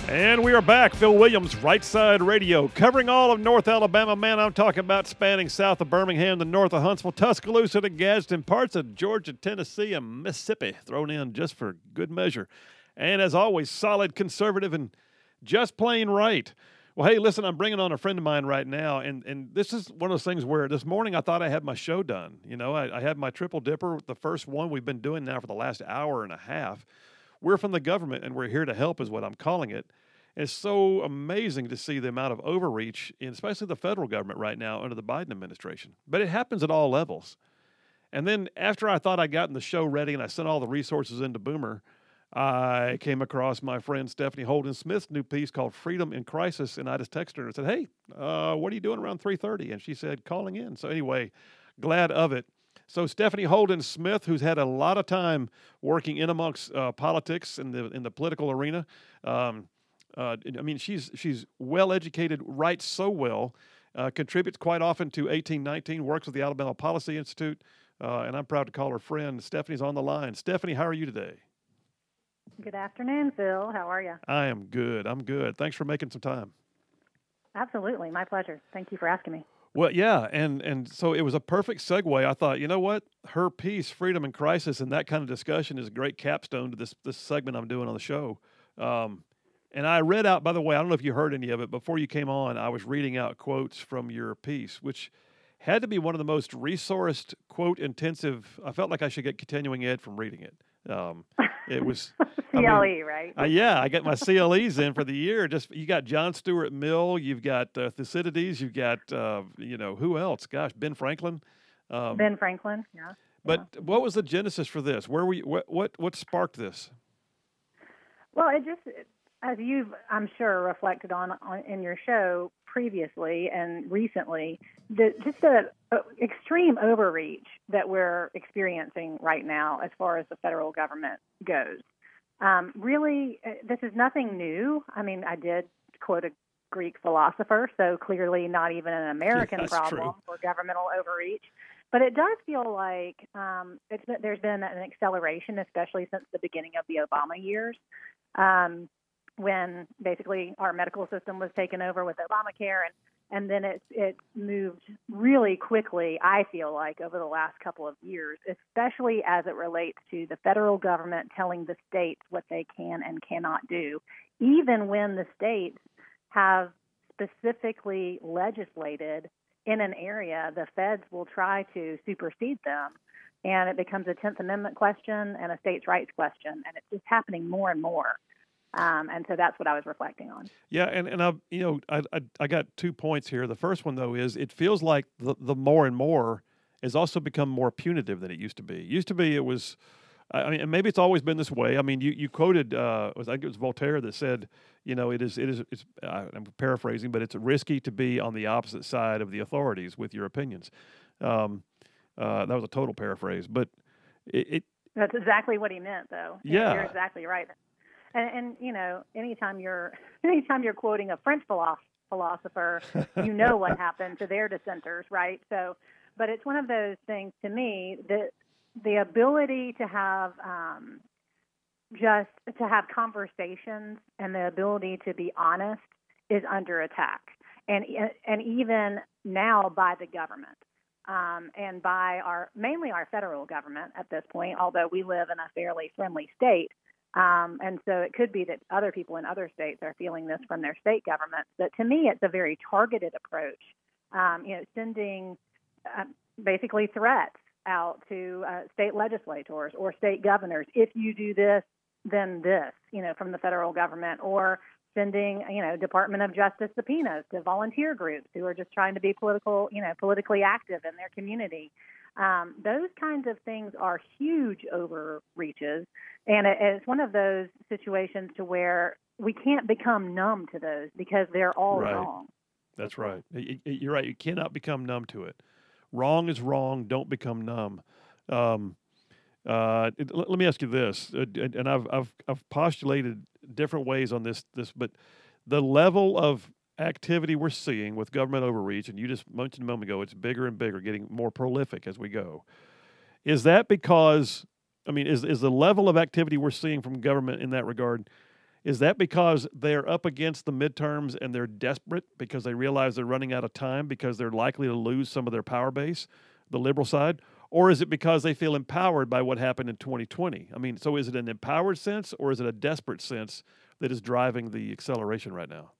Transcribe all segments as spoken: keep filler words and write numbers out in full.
And we are back. Phil Williams, Right Side Radio, covering all of North Alabama. Man, I'm talking about spanning south of Birmingham to north of Huntsville, Tuscaloosa to Gadsden, parts of Georgia, Tennessee, and Mississippi, thrown in just for good measure. And as always, solid, conservative, and just plain right. Well, hey, listen, I'm bringing on a friend of mine right now, and, and this is one of those things where this morning I thought I had my show done. You know, I, I had my triple dipper, the first one we've been doing now for the last hour and a half. We're from the government, and we're here to help is what I'm calling it. It's so amazing to see the amount of overreach, in especially the federal government right now under the Biden administration. But it happens at all levels. And then after I thought I'd gotten the show ready and I sent all the resources into Boomer, I came across my friend Stephanie Holden Smith's new piece called Freedom in Crisis, and I just texted her and said, hey, uh, what are you doing around three thirty? And she said, calling in. So anyway, glad of it. So Stephanie Holden Smith, who's had a lot of time working in amongst uh, politics in the in the political arena, um, Uh, I mean, she's she's well educated, writes so well, uh, contributes quite often to eighteen nineteen, works with the Alabama Policy Institute, uh, and I'm proud to call her friend. Stephanie's on the line. Stephanie, how are you today? Good afternoon, Phil. How are you? I am good. I'm good. Thanks for making some time. Absolutely. My pleasure. Thank you for asking me. Well, yeah, and, and so it was a perfect segue. I thought, you know what? Her piece, Freedom in Crisis, and that kind of discussion is a great capstone to this, this segment I'm doing on the show. Um, And I read out, by the way, I don't know if you heard any of it, before you came on, I was reading out quotes from your piece, which had to be one of the most resourced, quote-intensive. I felt like I should get continuing ed from reading it. Um, it was C L E, I mean, right? Uh, yeah, I got my C L Es in for the year. Just you got John Stuart Mill, you've got uh, Thucydides, you've got uh, you know who else? Gosh, Ben Franklin. Um, Ben Franklin, yeah. But yeah. what was the genesis for this? Where were you, what what what sparked this? Well, it just. It, As you've, I'm sure, reflected on, on in your show previously and recently, the, just the uh, extreme overreach that we're experiencing right now as far as the federal government goes. Um, really, uh, this is nothing new. I mean, I did quote a Greek philosopher, so clearly not even an American That's problem true. for governmental overreach. But it does feel like um, it's, there's been an acceleration, especially since the beginning of the Obama years. Um, when basically our medical system was taken over with Obamacare, and, and then it, it moved really quickly, I feel like, over the last couple of years, especially as it relates to the federal government telling the states what they can and cannot do, even when the states have specifically legislated in an area, the feds will try to supersede them, and it becomes a tenth Amendment question and a states' rights question, and it's just happening more and more. Um, and so that's what I was reflecting on. Yeah, and, and I, you know, I, I I got two points here. The first one, though, is it feels like the, the more and more has also become more punitive than it used to be. It used to be it was, I mean, and maybe it's always been this way. I mean, you, you quoted, uh, I think it was Voltaire that said, you know, it is, it is, it's, uh, I'm paraphrasing, but it's risky to be on the opposite side of the authorities with your opinions. Um, uh, that was a total paraphrase, but it, it That's exactly what he meant, though. Yeah. You're exactly right. And, and you know, anytime you're anytime you're quoting a French philosopher, philosopher, you know what happened to their dissenters, right? So, but it's one of those things to me that the ability to have um, just to have conversations and the ability to be honest is under attack, and and even now by the government. Um, and by our mainly our federal government at this point, although we live in a fairly friendly state. Um, and so it could be that other people in other states are feeling this from their state governments. But to me, it's a very targeted approach, um, you know, sending uh, basically threats out to uh, state legislators or state governors. If you do this, then this, you know, from the federal government, or sending, you know, Department of Justice subpoenas to volunteer groups who are just trying to be political, you know, politically active in their community. Um, those kinds of things are huge overreaches, and it, it's one of those situations to where we can't become numb to those because they're all Right. wrong. That's right. Y- y- You're right. You cannot become numb to it. Wrong is wrong. Don't become numb. Um, uh, it- let let me ask you this, uh, and and I've I've I've postulated different ways on this this, but the level of activity we're seeing with government overreach, and you just mentioned a moment ago, it's bigger and bigger, getting more prolific as we go. Is that because, I mean, is is the level of activity we're seeing from government in that regard, Is that because they're up against the midterms and they're desperate because they realize they're running out of time because they're likely to lose some of their power base, the liberal side? Or is it because they feel empowered by what happened in twenty twenty? I mean, so is it an empowered sense or is it a desperate sense that is driving the acceleration right now?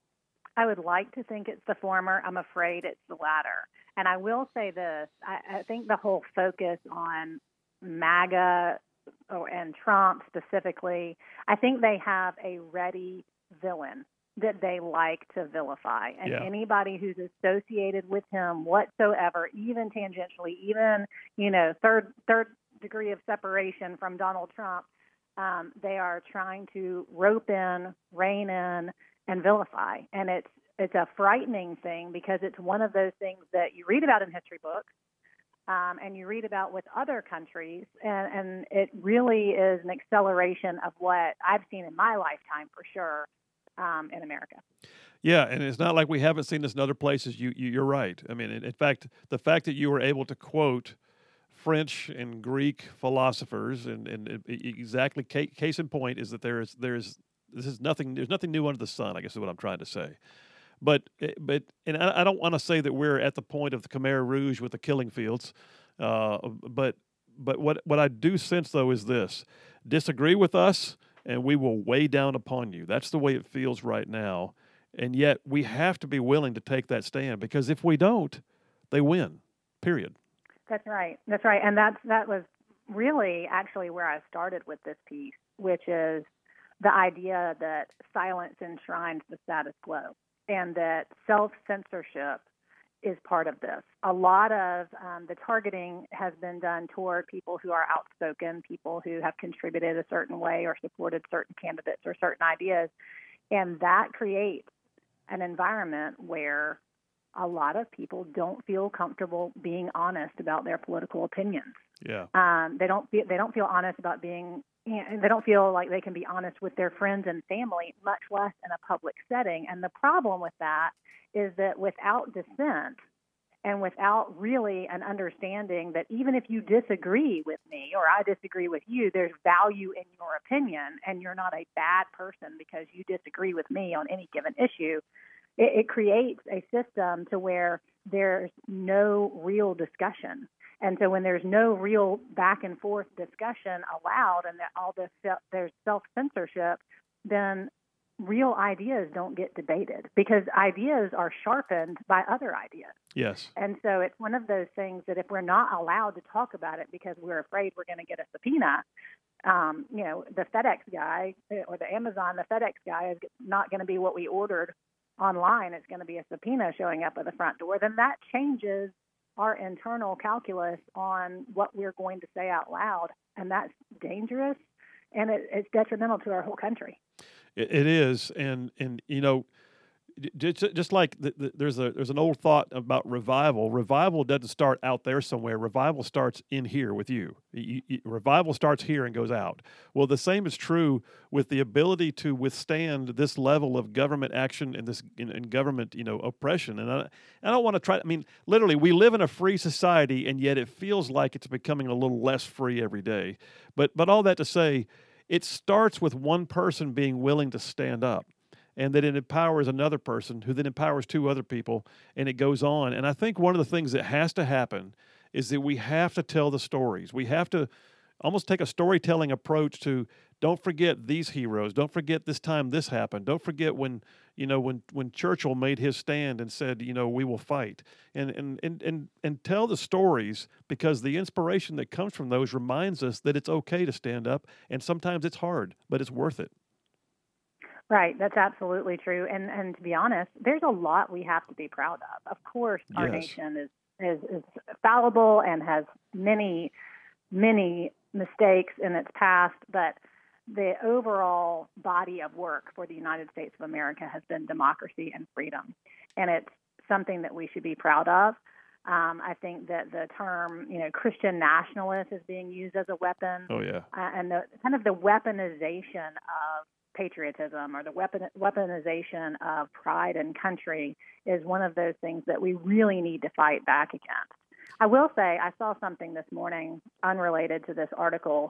I would like to think it's the former. I'm afraid it's the latter. And I will say this. I, I think the whole focus on MAGA and Trump specifically, I think they have a ready villain that they like to vilify. And Yeah. anybody who's associated with him whatsoever, even tangentially, even, you know, third third degree of separation from Donald Trump, um, they are trying to rope in, rein in, and vilify. And it's it's a frightening thing because it's one of those things that you read about in history books, Um, and you read about with other countries, and, and it really is an acceleration of what I've seen in my lifetime for sure um, in America. Yeah, and it's not like we haven't seen this in other places. You, you you're right. I mean, in, in fact, the fact that you were able to quote French and Greek philosophers, and, and it- exactly case, case in point is that there is there's this is nothing there's nothing new under the sun, I guess is what I'm trying to say. But but and I, I don't want to say that we're at the point of the Khmer Rouge with the killing fields, uh, but but what what I do sense though is this: disagree with us, and we will weigh down upon you. That's the way it feels right now, and yet we have to be willing to take that stand because if we don't, they win. Period. That's right. That's right. And that's that was really actually where I started with this piece, which is the idea that silence enshrines the status quo, and that self-censorship is part of this. A lot of um, the targeting has been done toward people who are outspoken, people who have contributed a certain way or supported certain candidates or certain ideas, and that creates an environment where a lot of people don't feel comfortable being honest about their political opinions. Yeah. Um, they don't feel, they don't feel honest about being you know, they don't feel like they can be honest with their friends and family, much less in a public setting. And the problem with that is that without dissent and without really an understanding that even if you disagree with me or I disagree with you, there's value in your opinion and you're not a bad person because you disagree with me on any given issue, it, it creates a system to where there's no real discussion. And so when there's no real back and forth discussion allowed and that all this there's self-censorship, then real ideas don't get debated because ideas are sharpened by other ideas. Yes. And so it's one of those things that if we're not allowed to talk about it because we're afraid we're going to get a subpoena, um, you know, the FedEx guy or the Amazon, the FedEx guy is not going to be what we ordered online. It's going to be a subpoena showing up at the front door. Then that changes our internal calculus on what we're going to say out loud, and that's dangerous, and it, it's detrimental to our whole country. It, it is, and and you know, just, just like the, the, there's a there's an old thought about revival. Revival doesn't start out there somewhere. Revival starts in here with you. You, you. Revival starts here and goes out. Well, the same is true with the ability to withstand this level of government action and this in, in government, you know, oppression. And I, I don't want to try. I mean, literally, we live in a free society, and yet it feels like it's becoming a little less free every day. But but all that to say, it starts with one person being willing to stand up. And that it empowers another person who then empowers two other people, and it goes on. And I think one of the things that has to happen is that we have to tell the stories. We have to almost take a storytelling approach to don't forget these heroes. Don't forget this time this happened. Don't forget when, you know, when, when Churchill made his stand and said, you know, we will fight. And, and, and, and, and tell the stories because the inspiration that comes from those reminds us that it's okay to stand up. And sometimes it's hard, but it's worth it. Right, that's absolutely true. And and to be honest, there's a lot we have to be proud of. Of course, our Yes. nation is, is, is fallible and has many, many mistakes in its past, but the overall body of work for the United States of America has been democracy and freedom. And it's something that we should be proud of. Um, I think that the term, you know, Christian nationalist is being used as a weapon. Oh, yeah. Uh, and the kind of the weaponization of patriotism or the weapon, weaponization of pride and country is one of those things that we really need to fight back against. I will say I saw something this morning unrelated to this article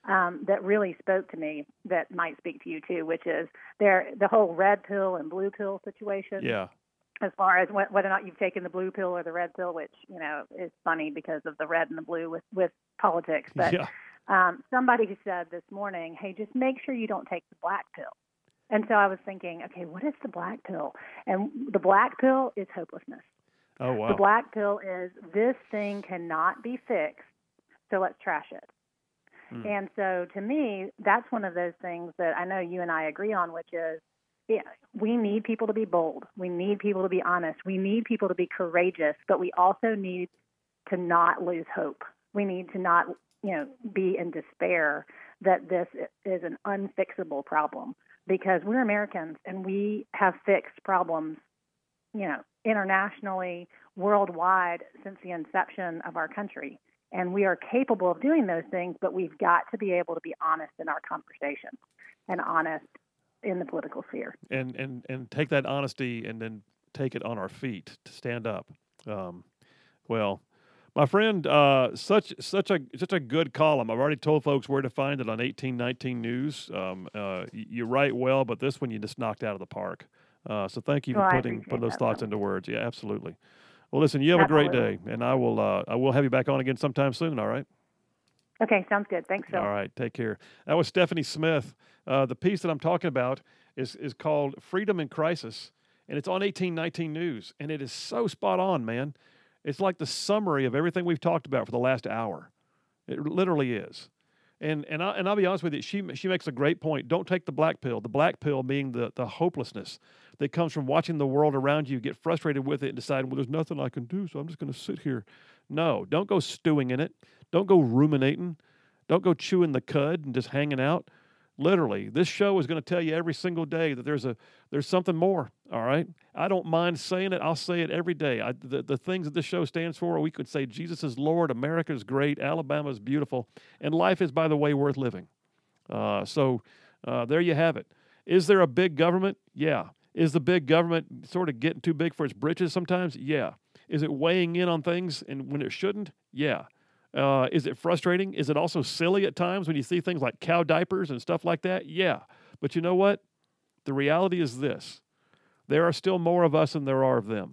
um, that really spoke to me that might speak to you too, which is there the whole red pill and blue pill situation. Yeah. As far as wh- whether or not you've taken the blue pill or the red pill, which, you know, is funny because of the red and the blue with, with politics. But Yeah. um, somebody said this morning, hey, just make sure you don't take the black pill. And so I was thinking, okay, what is the black pill? And the black pill is hopelessness. Oh, wow. The black pill is this thing cannot be fixed, so let's trash it. Mm. And so to me, that's one of those things that I know you and I agree on, which is, yeah, we need people to be bold. We need people to be honest. We need people to be courageous, but we also need to not lose hope. We need to not, you know, be in despair that this is an unfixable problem, because we're Americans and we have fixed problems, you know, internationally, worldwide since the inception of our country. And we are capable of doing those things, but we've got to be able to be honest in our conversations and honest in the political sphere. And, and, and take that honesty and then take it on our feet to stand up. Um, well, my friend, uh, such such a such a good column. I've already told folks where to find it on eighteen nineteen News. Um, uh, you write well, but this one you just knocked out of the park. Uh, so thank you for well, putting putting those thoughts one. into words. Yeah, absolutely. Well, listen, you have absolutely. a great day, and I will uh, I will have you back on again sometime soon. All right. Okay, sounds good. Thanks, Phil. All right, take care. That was Stephanie Smith. Uh, the piece that I'm talking about is is called Freedom in Crisis, and it's on eighteen nineteen News, and it is so spot on, man. It's like the summary of everything we've talked about for the last hour. It literally is. And and, I, and I'll be honest with you, she she makes a great point. Don't take the black pill. The black pill being the, the hopelessness that comes from watching the world around you, get frustrated with it, and deciding, well, there's nothing I can do, so I'm just going to sit here. No, don't go stewing in it. Don't go ruminating. Don't go chewing the cud and just hanging out. Literally, this show is going to tell you every single day that there's a there's something more, all right? I don't mind saying it. I'll say it every day. I, the, the things that this show stands for, we could say Jesus is Lord, America is great, Alabama is beautiful, and life is, by the way, worth living. Uh, so uh, there you have it. Is there a big government? Yeah. Is the big government sort of getting too big for its britches sometimes? Yeah. Is it weighing in on things and when it shouldn't? Yeah. Uh, is it frustrating? Is it also silly at times when you see things like cow diapers and stuff like that? Yeah. But you know what? The reality is this. There are still more of us than there are of them.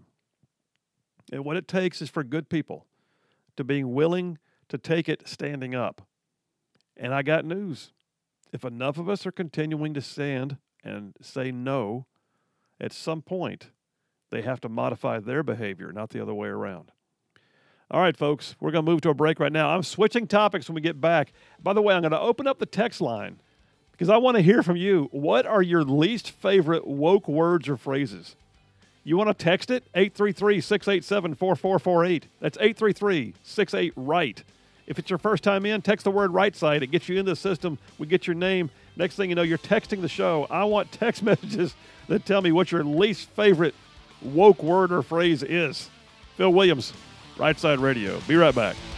And what it takes is for good people to be willing to take it standing up. And I got news. If enough of us are continuing to stand and say no, at some point, they have to modify their behavior, not the other way around. All right, folks, we're going to move to a break right now. I'm switching topics when we get back. By the way, I'm going to open up the text line because I want to hear from you. What are your least favorite woke words or phrases? You want to text it? eight three three, six eight seven, four four four eight. That's eight three three, six eight, RIGHT. If it's your first time in, text the word right side. It gets you in the system. We get your name. Next thing you know, you're texting the show. I want text messages that tell me what your least favorite woke word or phrase is. Phil Williams, Right Side Radio. Be right back.